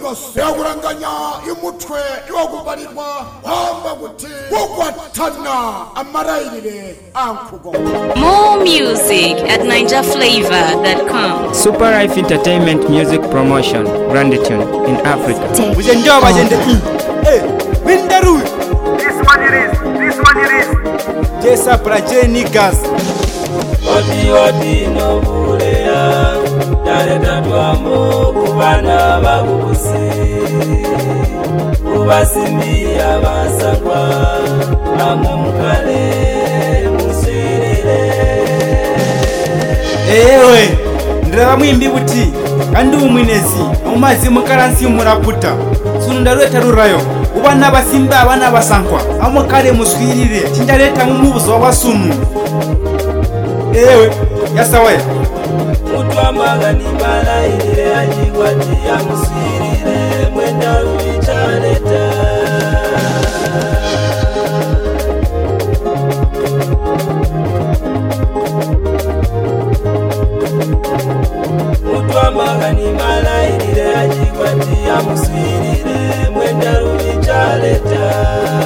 rwose yakuranganya imutwe iwakubarirwa wamba guti kukwatana amarayirire ankugo. More music at ninjaflavor.com. Super Life Entertainment Music Promotion, Granditune in Africa. Hey, Windaru. This one it is. Jesa Praje niggas. Oti no bulea. Dale tatuambo kubana babusi. Ubasimbia basakwa. Amumukale musirire. Ewe, ndaba mwimbi buti. Kandi umwinezi. Umazi mukaransi muraputa. Sundareta rurayo. Ubana basimba abana basankwa. Amukale muswirire. Tindareta mumubuzo wabasunu. Ewe, yasawe. Mutwamaga ni malayire ajikwati ya muswirire. Mwenda ruichareta. Mutwamaga ni malayire ajikwati ya muswirire. Mwenda ruichareta.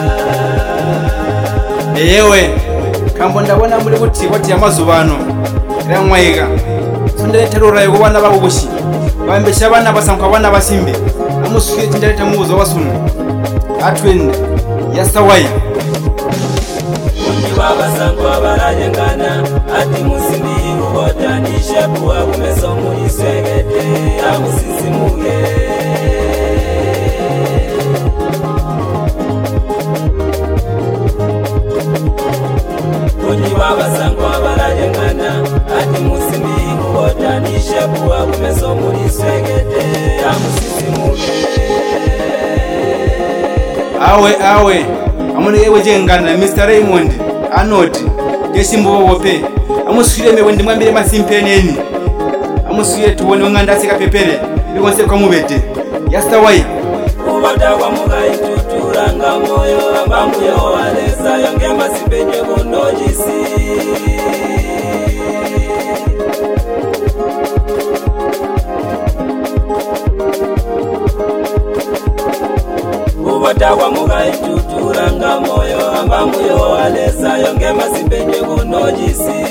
Ewe, kambo ndabona muri buti wati amazubano. Ramwaiga. Sundareta rurayo kubana babushi. Bambesha abana basankwa abana basimbe. Amuswire tindareta mubuzo wasunu. Atwende. Yasawai. Baba sangwa barajengana ati musimbi ubotanisha kuwa kumeso muri swegete amusisimuge Kunyi baba sangwa barajengana ati musimbi ubotanisha kuwa kumeso muri swegete amusisimuge Awe. Amune ewe jengana Mr. Raymond. Anoti yesimbo wope amuswire mewe ndimwambire masimpeneni amuswire tubone nganda sika pepere biwonse kwa mubete yastawai ubada kwa mugai tuturanga moyo ambamuyo aleza yonge masimpenye bonojisi ubada kwa mugai tuturanga moyo ambamuyo aleza yonge masimpenye bonojisi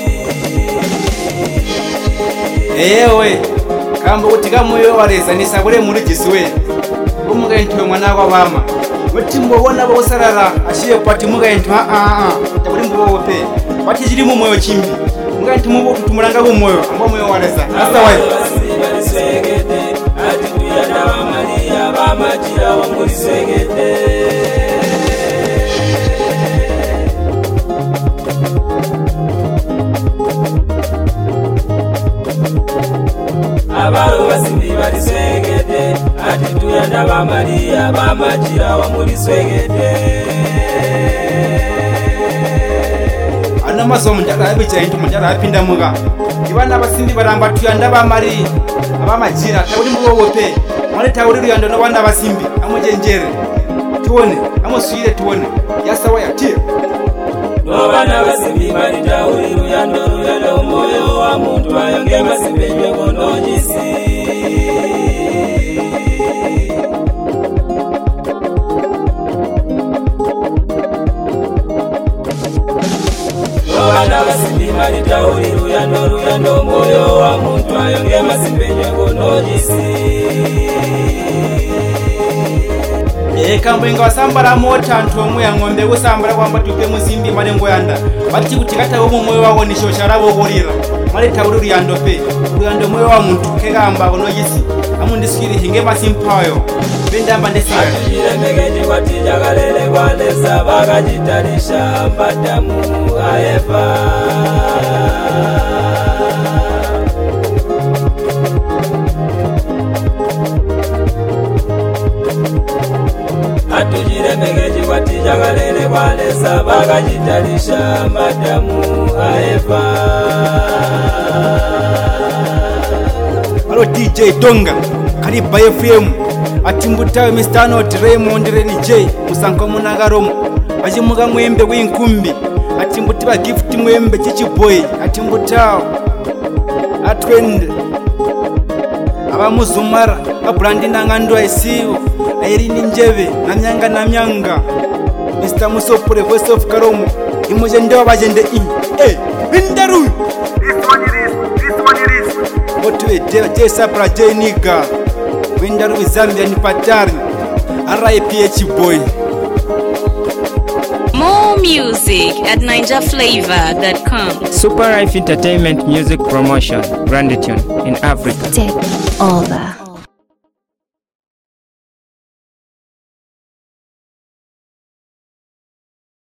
ewe kambo utika moyo waleza nisabure muri jiswe umugai ntwe mwana wa bama mutimbo wona bosarara ashiye pati mugai ntwa taburi mbo wope pati jiri mu moyo chimbi mugai ntumubo tutumuranga bo moyo ambamuyo waleza yastawai ati tuyana wa Maria bamajira wa muri swegete Abaro basimbi bari swegete ati tuyana wa Maria bamajira wa muri swegete Ana masomo njara abicha into njara apinda muga ibana basimbi baramba tuyanda ba Maria abamajira taburi mbo wope mwane tawuri ruyando no banda basimbi amujenjere tuone amuswire tuone yasawa yatie Nobana basimbi bari tawuri ruyando moyo wa muntu ayonge masimbenywe bonojisi Nobana basimbi bari tawuri ruyando moyo wa muntu ayonge masimbenywe bonojisi kambo inga wasambara mota ntomu ya ngombe gusambara kwamba tupe musimbi marengo yanda bati kutikata umu moyo wawo nishoshara bohorira mare tawuri ruyando pe ruyando moyo wa muntu kegamba bonojisi amundiswiri hinge masimpayo bendamba ndesiga atujire megeji kwatijagalele kwanesa bakajitarisha mbadamu aefa atujire megeji kwatijagalele kwanesa bakajitarisha mbadamu aefa Halo DJ Donga Kariba FM atimbutawe Mr. Not Raymond Reni J musanko munagaromo ajimuga mwembe w'inkumbi atimbutiba gift mwembe chichi boy atimbutawe atwende abamuzumara Abrandi nangandwa isiwo Airini njeve namyanga Mr. Musopure voice of Karomo Imoje ndewa bajende Bindaru This one it is Motuwe Jesa Praje Niga Bindaru Zambia ni Patari RIPH boy. More music at NinjaFlavor.com. Super Life Entertainment Music Promotion, Brandon in Africa. Take over.